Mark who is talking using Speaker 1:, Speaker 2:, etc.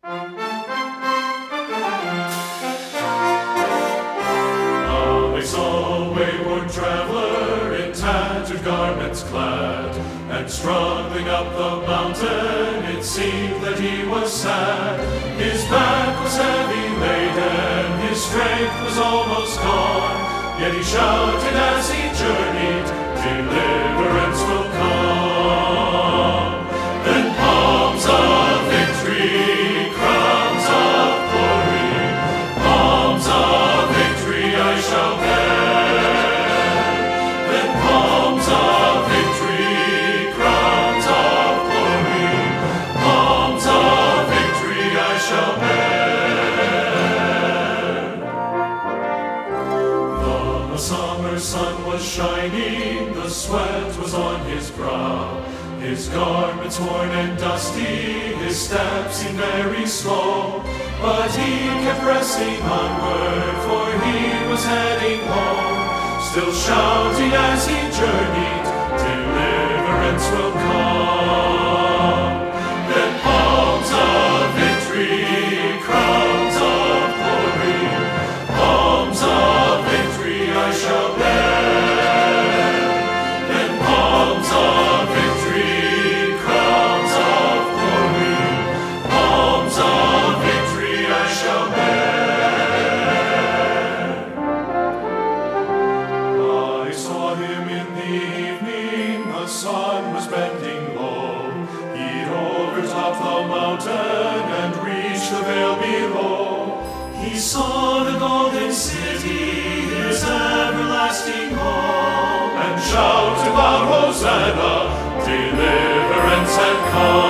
Speaker 1: I saw a wayward traveler in tattered garments clad, and struggling up the mountain it seemed that he was sad. His back was heavy laden, his strength was almost gone, yet he shouted as he journeyed, "Deliverance will come." Then palms of victory, crowns of glory, palms of victory I shall bear. Then palms of victory, crowns of glory, palms of victory I shall bear. The summer sun was shining, the sweat was on his brow. His garments worn and dusty, his steps seemed very slow. But he kept pressing onward, for he was heading home. Still shouting as he journeyed, "Deliverance will come." Then palms of victory, crowns of glory, palms of victory I shall bear. Then palms of victory, crowns of glory, palms of victory I shall bear. I saw him in the evening, the sun was bending low. He'd overtopped the mountain and reached the vale below. He saw the golden city, his everlasting home, and shouted loud, "Hosanna, deliverance had come."